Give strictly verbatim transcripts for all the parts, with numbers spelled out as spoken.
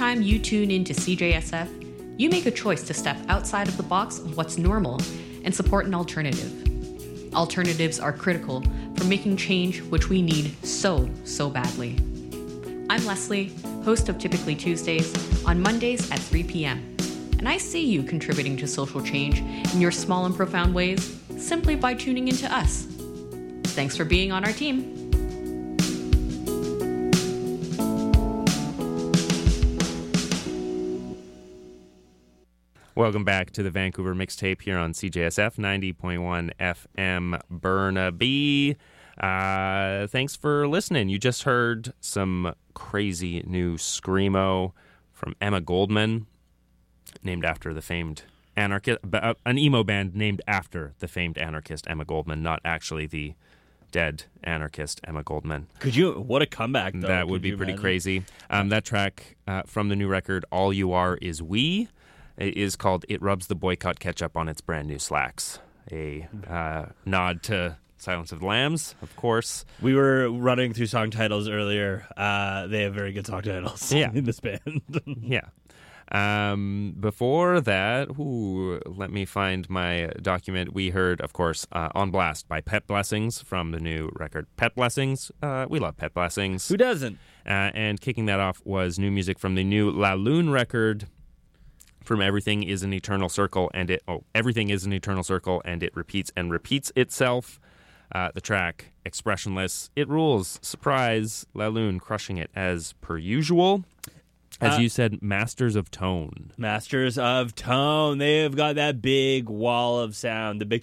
time you tune into C J S F, you make a choice to step outside of the box of what's normal and support an alternative. Alternatives are critical for making change, which we need so, so badly. I'm Leslie, host of Typically Tuesdays, on Mondays at three p.m. And I see you contributing to social change in your small and profound ways simply by tuning into us. Thanks for being on our team. Welcome back to the Vancouver Mixtape here on C J S F ninety point one F M Burnaby. Uh, thanks for listening. You just heard some crazy new screamo from Emma Goldman, named after the famed anarchist, uh, an emo band named after the famed anarchist Emma Goldman, not actually the dead anarchist Emma Goldman. Could you? What a comeback, though. That would Could be you pretty imagine? crazy. Um, that track uh, from the new record, All You Are Is We, it is called It Rubs the Boycott Ketchup on Its Brand New Slacks. A uh, nod to Silence of the Lambs, of course. We were running through song titles earlier. Uh, they have very good song titles Yeah. in this band. Yeah. Um, before that, ooh, let me find my document. We heard, of course, uh, On Blast by Pet Blessings from the new record Pet Blessings. Uh, we love Pet Blessings. Who doesn't? Uh, and kicking that off was new music from the new La Lune record, from Everything Is an Eternal Circle, and it oh Everything Is an Eternal Circle, and it repeats and repeats itself. Uh, the track Expressionless, it rules. Surprise, La Lune crushing it as per usual. As Uh, you said, Masters of Tone. Masters of Tone. They have got that big wall of sound, the big,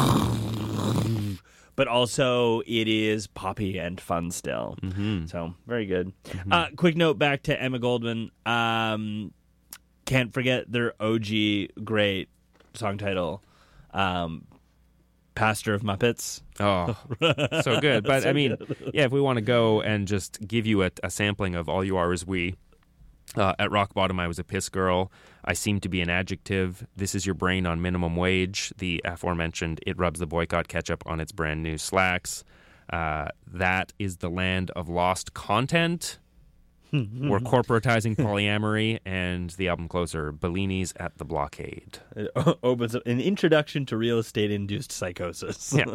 but also it is poppy and fun still. Mm-hmm. So very good. Mm-hmm. Uh, quick note back to Emma Goldman. Um, can't forget their O G great song title, um, Pastor of Muppets. Oh, so good. But So I mean, good. yeah, if we want to go and just give you a, a sampling of All You Are Is We, uh, at rock bottom, I was a piss girl. I seem to be an adjective. This is your brain on minimum wage. The aforementioned It Rubs the Boycott Ketchup on Its Brand New Slacks. Uh, that is the land of lost content. We're corporatizing polyamory, and the album closer, Bellini's at the Blockade. It opens up an introduction to real estate-induced psychosis. Yeah.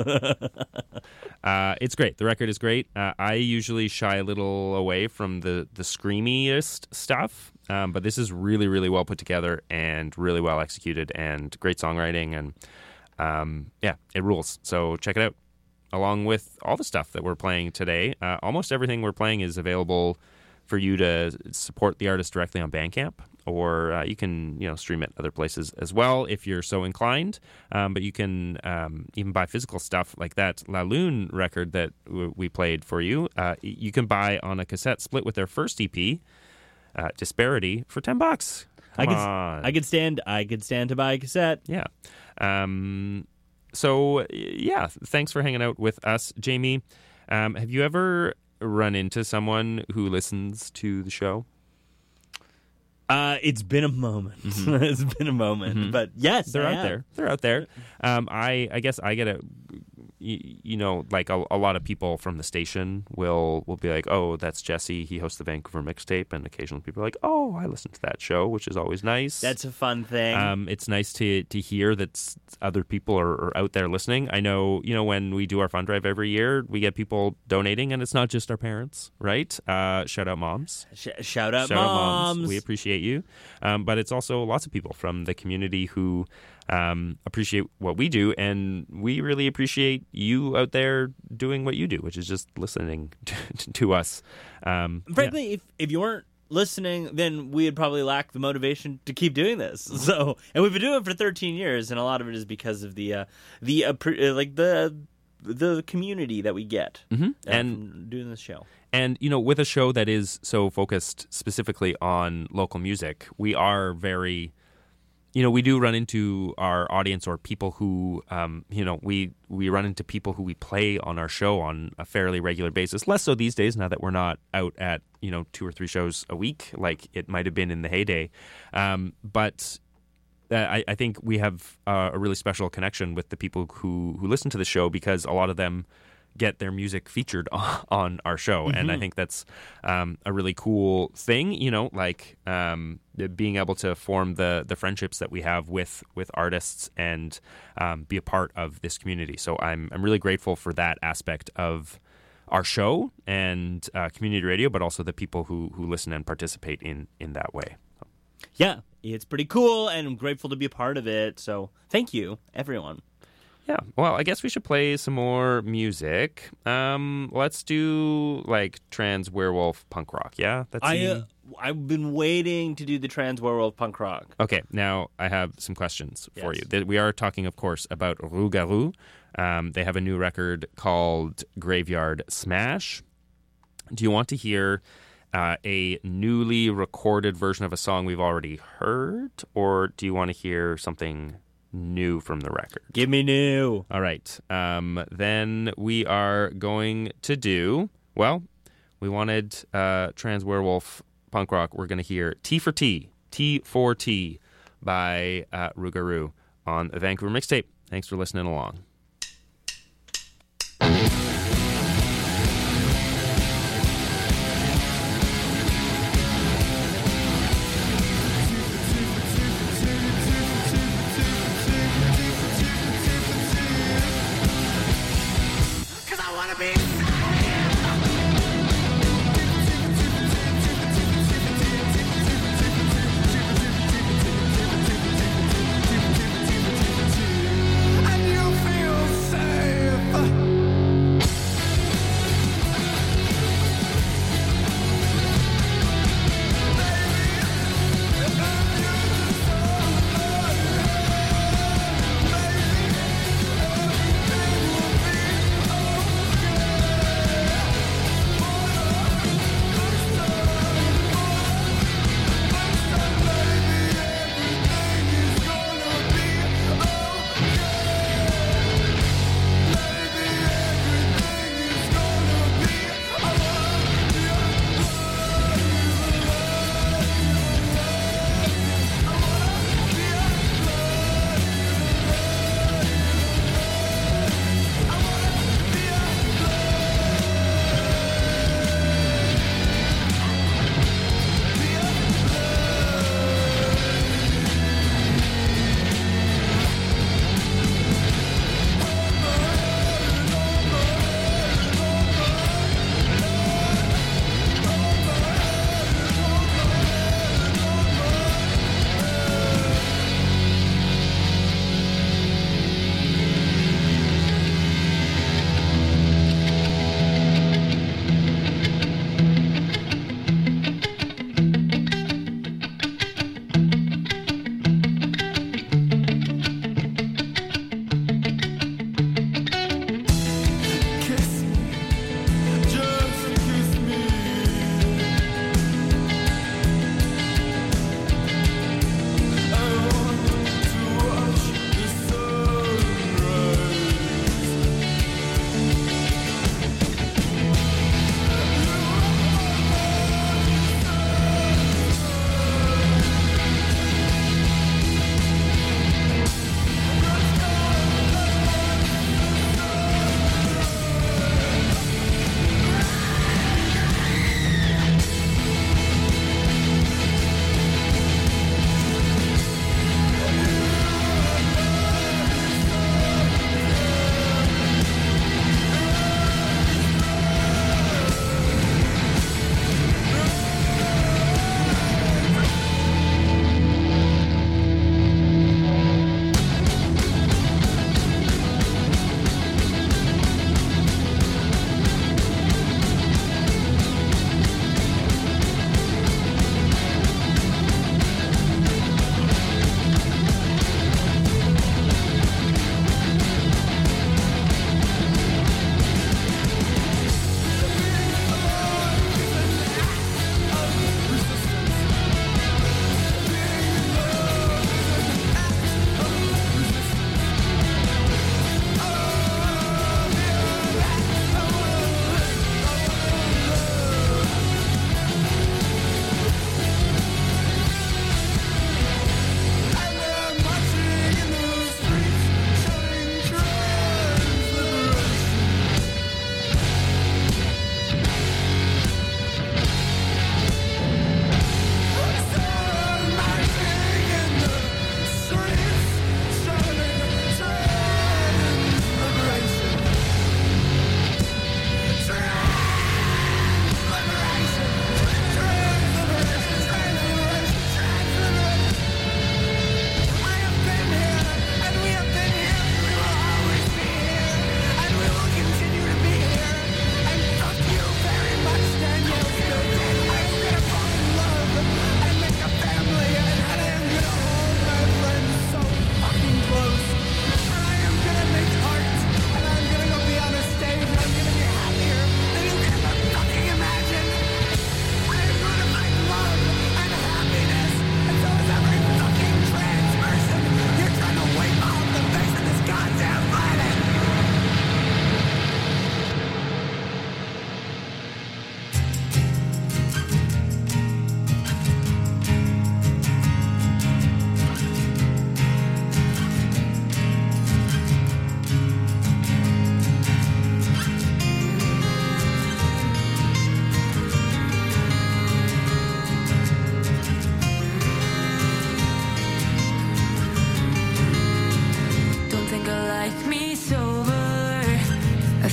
uh, it's great. The record is great. Uh, I usually shy a little away from the, the screamiest stuff, um, but this is really, really well put together and really well executed and great songwriting, and um, yeah, it rules. So check it out. Along with all the stuff that we're playing today, uh, almost everything we're playing is available for you to support the artist directly on Bandcamp, or uh, you can, you know, stream it other places as well if you're so inclined. Um, but you can um, even buy physical stuff like that La Lune record that w- we played for you. Uh, you can buy on a cassette split with their first E P, uh, Disparity, for ten bucks. Come I could, on. I could stand. I could stand to buy a cassette. Yeah. Um, so yeah, thanks for hanging out with us, Jamie. Um, have you ever run into someone who listens to the show? Uh, it's been a moment. Mm-hmm. It's been a moment, Mm-hmm. but yes, They're I out have. there. They're out there. Um, I I guess I get a, you, you know, like a, a lot of people from the station will will be like, oh, that's Jesse. He hosts the Vancouver Mixtape, and occasionally people are like, oh, I listen to that show, which is always nice. That's a fun thing. Um, it's nice to to hear that s- other people are, are out there listening. I know, you know, when we do our fund drive every year, we get people donating, and it's not just our parents, right? Uh, shout out moms. Sh- shout out Shout moms. out moms. We appreciate you. Um, but it's also lots of people from the community who um, appreciate what we do, and we really appreciate you out there doing what you do, which is just listening to, to us. Um, Frankly, if if you weren't listening, then we'd probably lack the motivation to keep doing this. So, and we've been doing it for thirteen years, and a lot of it is because of the uh, the uh, pre- uh, like the the community that we get Mhm. uh, And- from doing this show. And, you know, with a show that is so focused specifically on local music, we are very, you know, we do run into our audience or people who, um, you know, we, we run into people who we play on our show on a fairly regular basis. Less so these days now that we're not out at, you know, two or three shows a week like it might have been in the heyday. Um, but uh, I, I think we have uh, a really special connection with the people who, who listen to the show, because a lot of them get their music featured on, on our show. Mm-hmm. And I think that's um, a really cool thing, you know, like um, being able to form the the friendships that we have with with artists and um, be a part of this community. So I'm I'm really grateful for that aspect of our show and uh, community radio, but also the people who who listen and participate in in that way. So. Yeah, it's pretty cool, and I'm grateful to be a part of it. So thank you, everyone. Yeah, well, I guess we should play some more music. Um, let's do like trans werewolf punk rock. Yeah, that's I the- uh, I've been waiting to do the trans werewolf punk rock. Okay, now I have some questions for Yes. you. That we are talking, of course, about Rougarou. Um, they have a new record called Graveyard Smash. Do you want to hear uh, a newly recorded version of a song we've already heard, or do you want to hear something new from the record? Give me new. All right. Um, then we are going to do, well, we wanted uh, trans werewolf punk rock. We're going to hear T for T, T for T by uh, Rougarou on the Vancouver Mixtape. Thanks for listening along. Baby,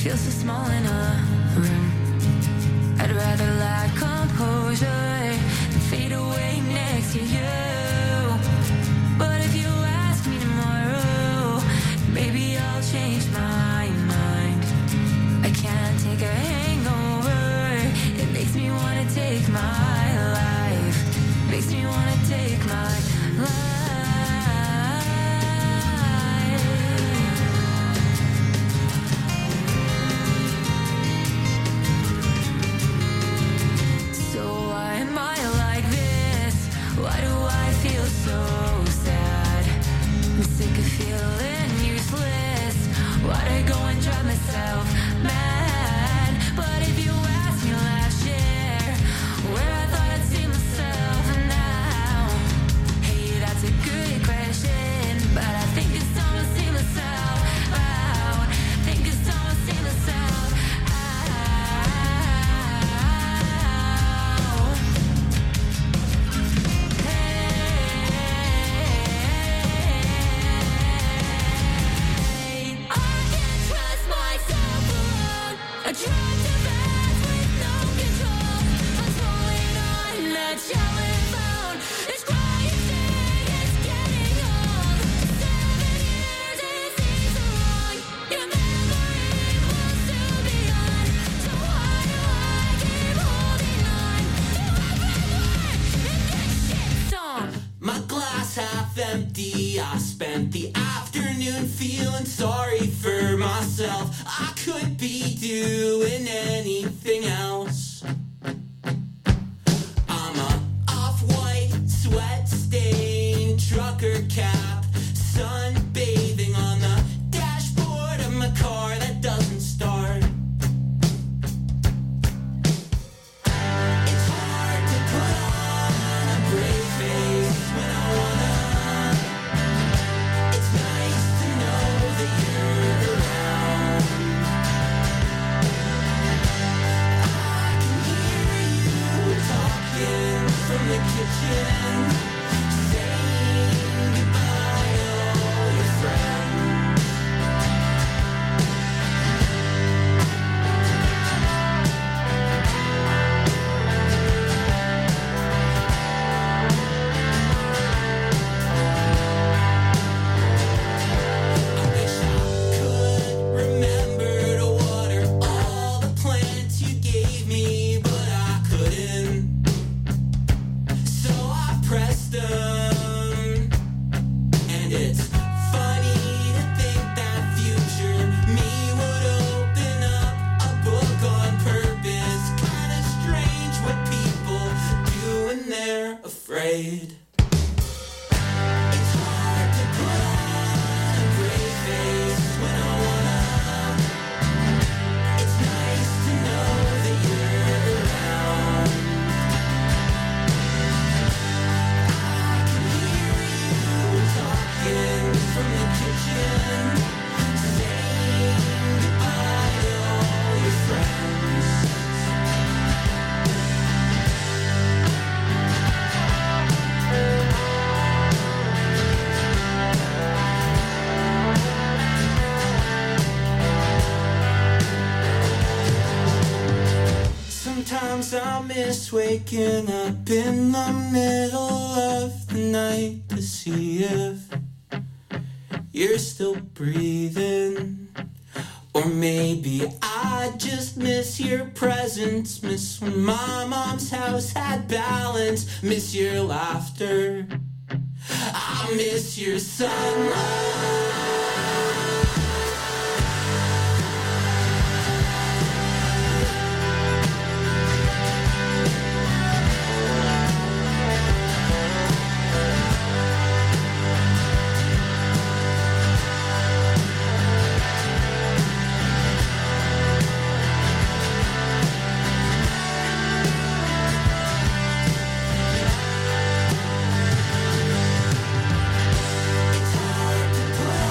feel so small in a room. I'd rather lack composure than fade away next to you. But if you ask me tomorrow, maybe I'll change my mind. I can't take a hangover. It makes me want to take my life. Makes me want to take my life. Empty, I spent the afternoon feeling sorry for myself. I could be doing anything else. I'm a off-white, sweat-stained trucker cap, sunbathing on the dashboard of my car that doesn't start. It's hard to put on a brave face when I wanna. From the kitchen, saying goodbye to all your friends. I wish I could remember to water all the plants you gave me, but I couldn't. Pressed them, and it's funny to think that future me would open up a book on purpose. Kinda strange what people do when they're afraid. It's hard to put on a brave face when I wanna. It's nice to know that you're around. From the kitchen, saying goodbye to all your friends. Sometimes I miss waking up in the middle of the night to see if you're still breathing. Or maybe I just miss your presence. Miss when my mom's house had balance. Miss your laughter. I miss your sunlight. It's hard to put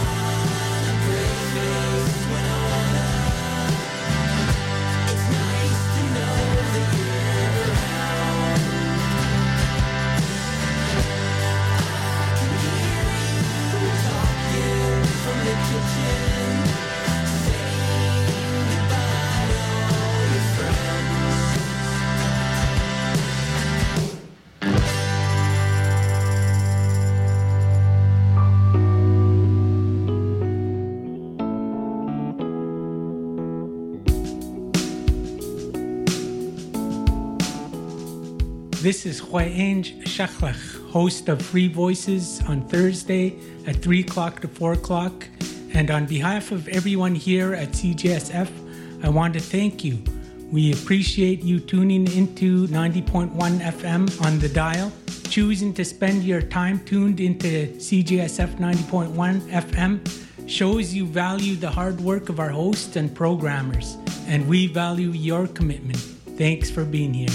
This is Hwaeng Shachlach, host of Free Voices on Thursday at three o'clock to four o'clock. And on behalf of everyone here at C J S F, I want to thank you. We appreciate you tuning into ninety point one F M on the dial, choosing to spend your time tuned into C J S F ninety point one F M. Shows you value the hard work of our hosts and programmers, and we value your commitment. Thanks for being here.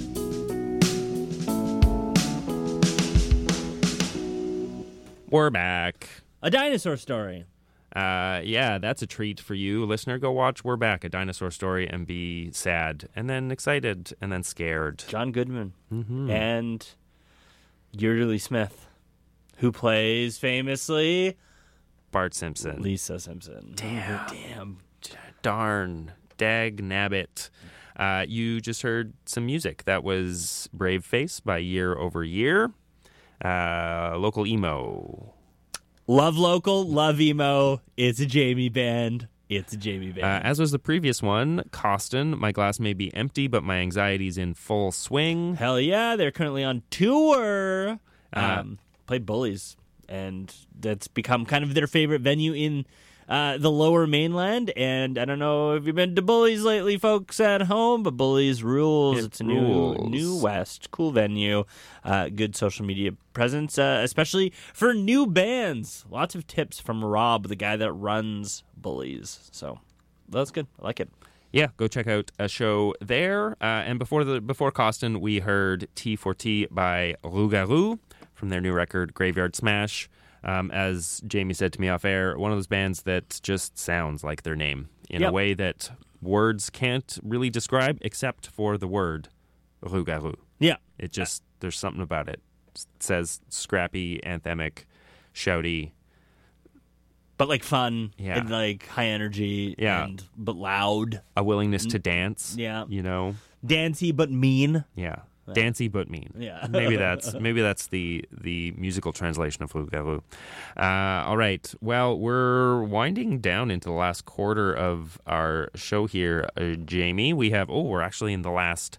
We're back. A dinosaur story. Uh, yeah, that's a treat for you, listener. Go watch We're Back, a dinosaur story, and be sad, and then excited, and then scared. John Goodman Mm-hmm. and Yeardley Smith, who plays famously Bart Simpson. Lisa Simpson. Damn. Damn. Darn. Dag nabbit. Uh, you just heard some music. That was Brave Face by Year Over Year. Uh, local emo. Love local, love emo. It's a Jamie band. It's a Jamie Uh, band. as was the previous one, Costin. My glass may be empty, but my anxiety's in full swing. Hell yeah, they're currently on tour. Uh, Um, played Bullies, and that's become kind of their favorite venue in uh, the Lower Mainland. And I don't know if you've been to Bullies lately, folks at home, but Bullies rules. It it's a rules. new new West, cool venue, uh, good social media presence, uh, especially for new bands. Lots of tips from Rob, the guy that runs Bullies. So that's good. I like it. Yeah, go check out a show there. Uh, and before the before Costin, we heard T for T by Rougarou from their new record Graveyard Smash. Um, as Jamie said to me off air, one of those bands that just sounds like their name in Yep. a way that words can't really describe, except for the word Rougarou. Yeah. It just there's something about it. It says scrappy, anthemic, shouty. But like fun Yeah. and like high energy Yeah. and but loud. A willingness to dance. Yeah. You know? Dancey but mean. Yeah. Dancy but mean. Yeah. maybe that's maybe that's the the musical translation of Rougarou. Uh, all right. Well, we're winding down into the last quarter of our show here, uh, Jamie. We have oh, we're actually in the last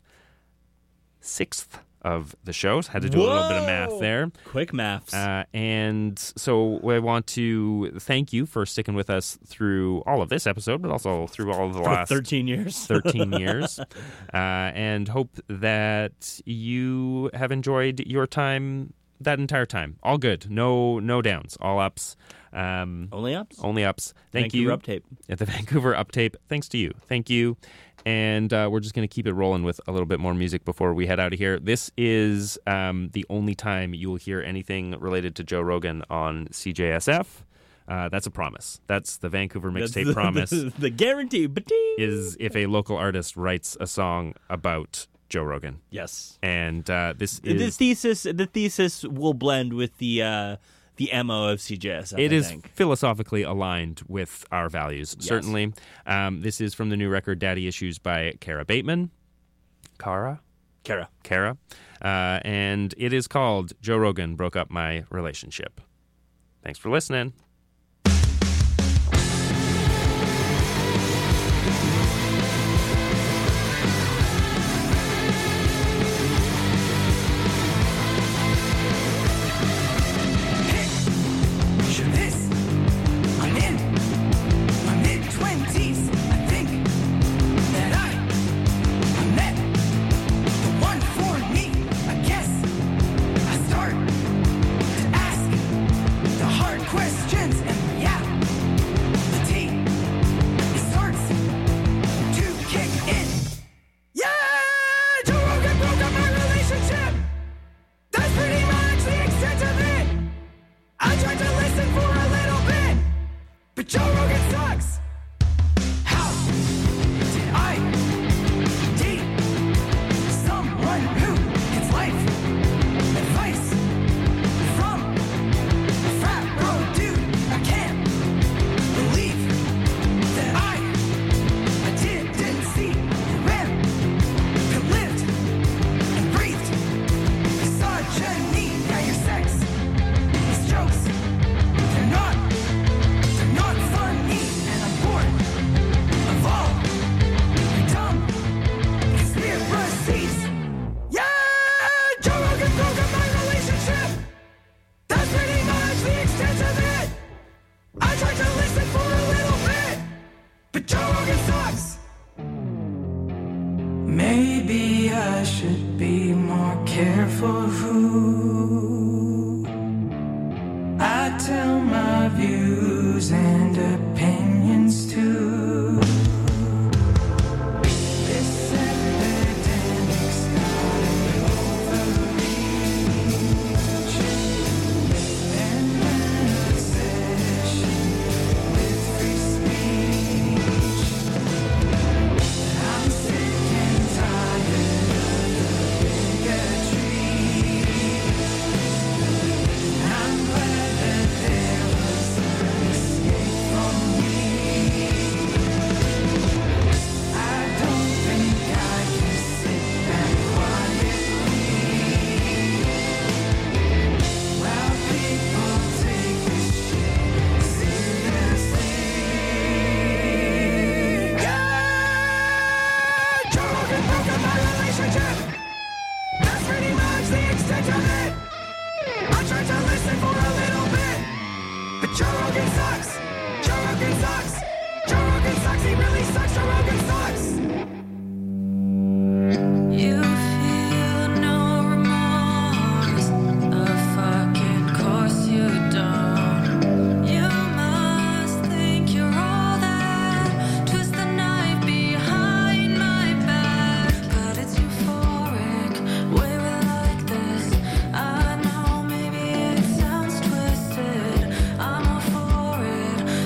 sixth of the shows. Had to do a little bit of math Whoa! there. Quick maths. Uh, and so I want to thank you for sticking with us through all of this episode, but also through all of the For last thirteen years. thirteen years, uh, and hope that you have enjoyed your time that entire time. All good. No no downs. All ups. Um, Only ups. only ups. Thank Vancouver you. Uptape. At the Vancouver Uptape. Thanks to you. Thank you. And uh, we're just going to keep it rolling with a little bit more music before we head out of here. This is um, the only time you will hear anything related to Joe Rogan on C J S F. Uh, that's a promise. That's the Vancouver That's Mixtape the, Promise. The, the guarantee. Ba-ding! Is if a local artist writes a song about Joe Rogan. Yes. And uh, this The is thesis. The thesis will blend with the uh, the M O of C J S F. it I is think. philosophically aligned with our values, Yes. certainly. Um, this is from the new record Daddy Issues by Kara Bateman. Kara? Kara. Kara. Uh, and it is called Joe Rogan Broke Up My Relationship. Thanks for listening. Picture this, I'm in my mid-twenties. I think that I, I met the one for me. I guess I start to ask the hard question. But Joe Rogan sucks! Maybe I should be more careful who I tell my views and opinions to. This epidemic's got an overreach and an obsession with free speech. I'm sick and tired of the bigotry. I'm glad that there was an escape from me. I don't think I can sit back quietly while people take this shit seriously. Yeah! Joe Rogan broke up my relationship. That's pretty much the extent of it. I tried to listen for a little bit, but Joe Rogan sucks. Joe Rogan sucks. Joe Rogan sucks. He really sucks. Joe Rogan sucks. You feel no remorse, of fucking course you don't. You must think you're all that. Twist the knife behind my back, but it's euphoric. Way we like this. I know maybe it sounds twisted. I'm all for it.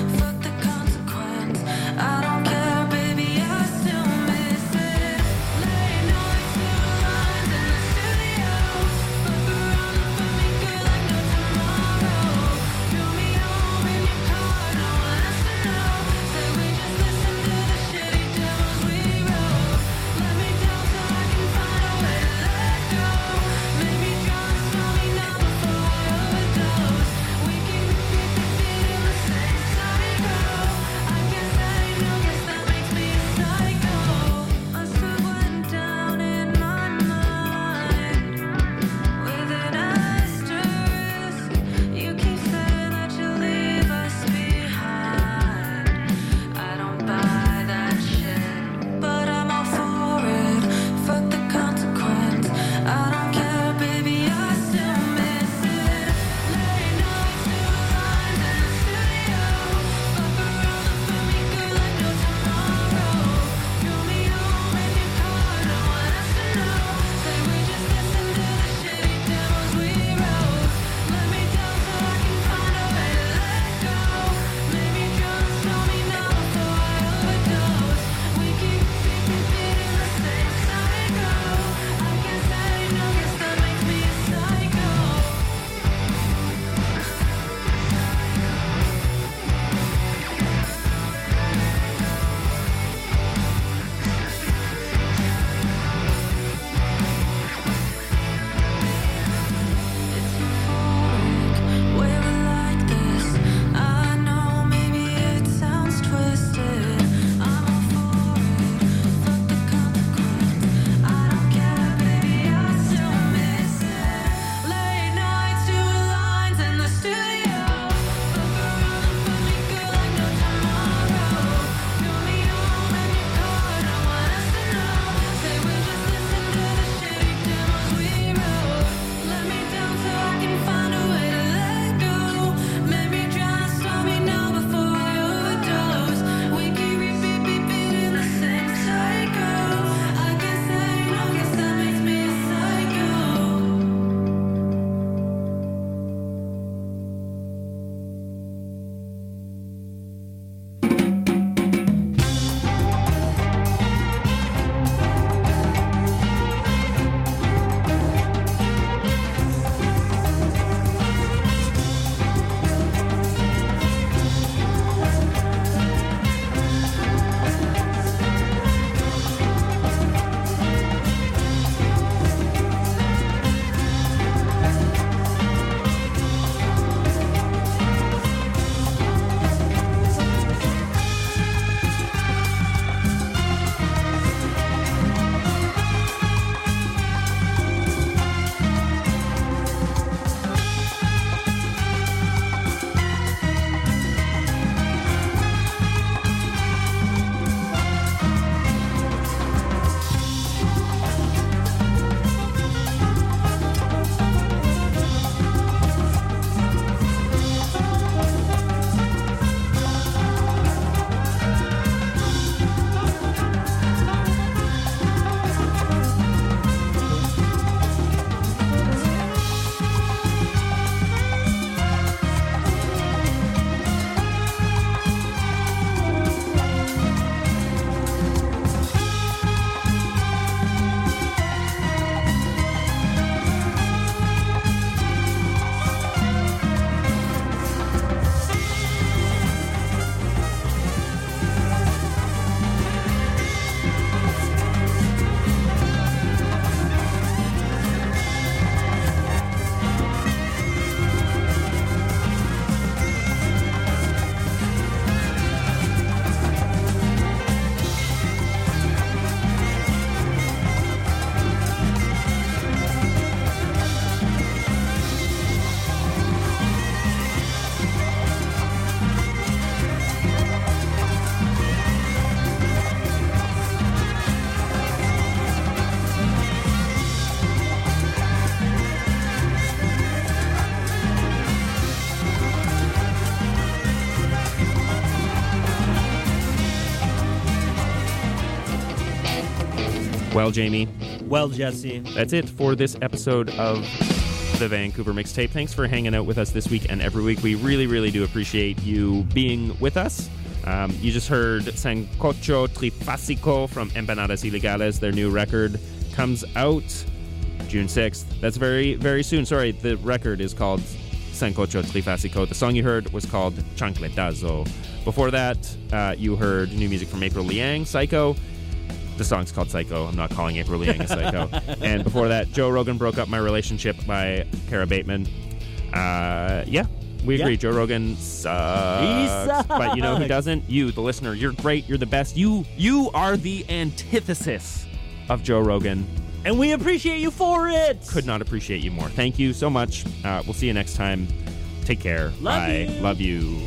Well, Jamie, Well, Jesse. that's it for this episode of the Vancouver Mixtape. Thanks for hanging out with us this week and every week. We really, really do appreciate you being with us. Um, you just heard Sancocho Trifásico from Empanadas Ilegales. Their new record comes out June sixth. That's very, very soon. Sorry, the record is called Sancocho Trifásico. The song you heard was called Chancletazo. Before that, uh, you heard new music from April Liang, Psycho. The song's called Psycho. I'm not calling April Liang a psycho. And before that, Joe Rogan Broke Up My Relationship by Kara Bateman. Uh, yeah, we agree. Yeah. Joe Rogan sucks. He sucks. But you know who doesn't? You, the listener. You're great. You're the best. You, you are the antithesis of Joe Rogan. And we appreciate you for it. Could not appreciate you more. Thank you so much. Uh, we'll see you next time. Take care. Love Bye. you. Love you.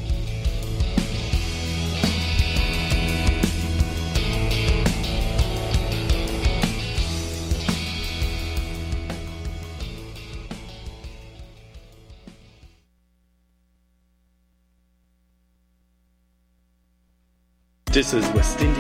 This is West Indian.